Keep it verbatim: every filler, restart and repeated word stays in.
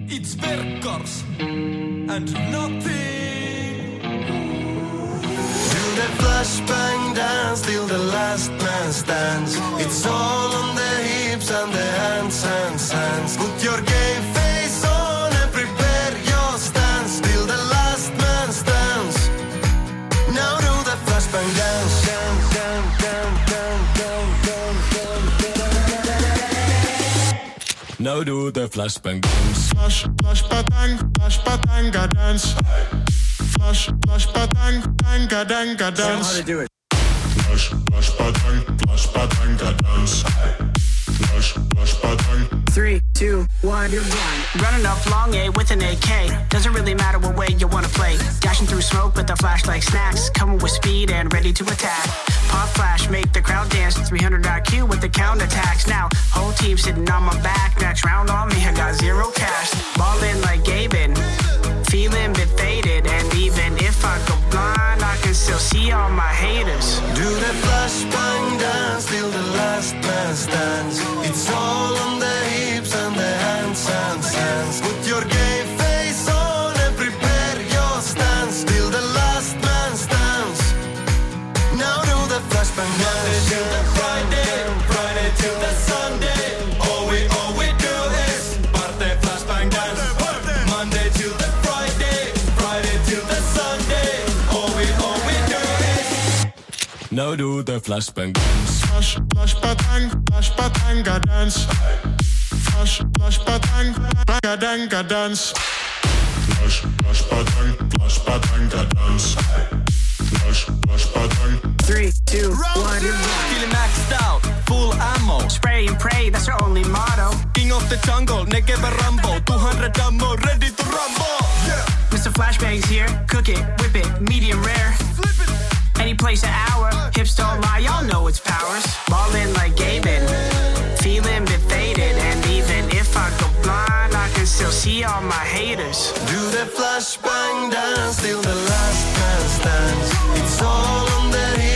It's Verkors and nothing. Do the flashbang dance till the last man stands. It's all on the hips and the hands, hands, hands. Put your game face on and prepare your stance till the last man stands. Now do the flashbang dance. Down, down, down, down, down, down, down, down. Now do the flashbang dance. Flash, flash, patang, flash, patanga dance. Flash, flash, patang, tanga, danga dance. Show how to do it. Flash, flash, patang, flash, patanga dance. Flash, flash, patang. Three, two, one, you're gone. Running up long A with an A K. Doesn't really matter what way you wanna play. Dashing through smoke with the flash like snacks. Coming with speed and ready to attack. Pop flash, make the crowd dance. three hundred I Q with the counterattacks. Now, whole team sitting on my back. Next round on me, I got zero cash. Ballin' like Gaben. Feeling bit faded. And even if I go blind, I can still see all my haters. Do the flashbang dance till the last man stands. It's all on the hips and the hands, hands, hands. Put your game face on and prepare your stance till the last man stands. Now do the flashbang dance. Monday till the Friday, Friday till the Sunday. All we, all we do is party flashbang dance. Monday till the Friday, Friday till the Sunday. All we, all we do is now do the flashbang dance. Flash, flash, patang, flash, patanga dance. Flash, flash, patang, tanga, danga dance. Flash, flash, patang, flash, patanga dance. Flash, flash, patang. Three, two, one, you're gone. Feeling maxed out, full ammo. Spray and pray, that's our only motto. King of the jungle, Negev Rambo. two hundred ammo, ready to rumble. Yeah. Mister Flashbang's here. Cook it, whip it, medium rare. Flip it. Any place an hour. Hips don't lie, y'all know it's powers. Ballin' like Gaben. Feeling bit faded. And even if I go blind, I can still see all my haters. Do the flashbang dance till the last man stands. It's all on the hips